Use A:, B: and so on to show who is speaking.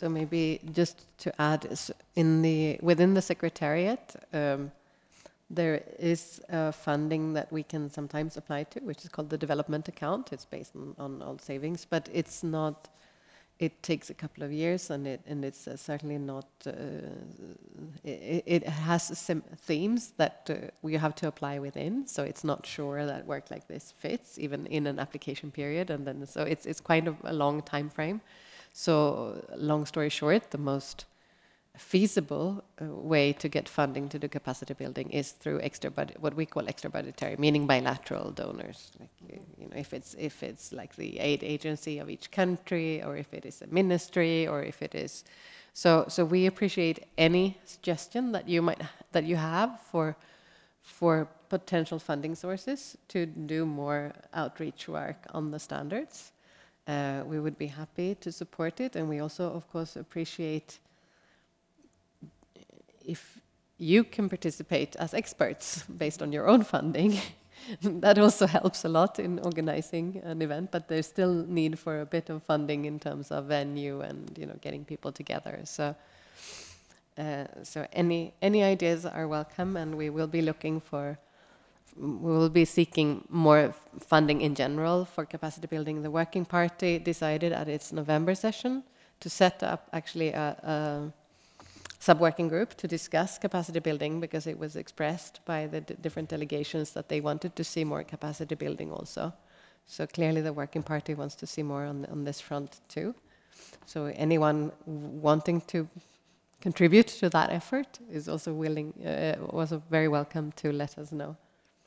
A: So maybe just to add, within the Secretariat, there is funding that we can sometimes apply to, which is called the development account. It's based on old savings, but it's not. It takes a couple of years, and it's certainly not. It has some themes that we have to apply within, so it's not sure that work like this fits even in an application period, and then so it's kind of a long time frame. So long story short, the most feasible way to get funding to do capacity building is through extra budget, what we call extra budgetary, meaning bilateral donors. Like if it's like the aid agency of each country, or if it is a ministry, or if it is. So we appreciate any suggestion that you have for potential funding sources to do more outreach work on the standards. We would be happy to support it, and we also, of course, appreciate if you can participate as experts based on your own funding. That also helps a lot in organizing an event, but there's still need for a bit of funding in terms of venue and getting people together. So any ideas are welcome, and we will be seeking more funding in general for capacity building. The Working Party decided at its November session to set up actually a sub-working group to discuss capacity building, because it was expressed by the different delegations that they wanted to see more capacity building also. So clearly the Working Party wants to see more on this front too. So anyone wanting to contribute to that effort is also also very welcome to let us know.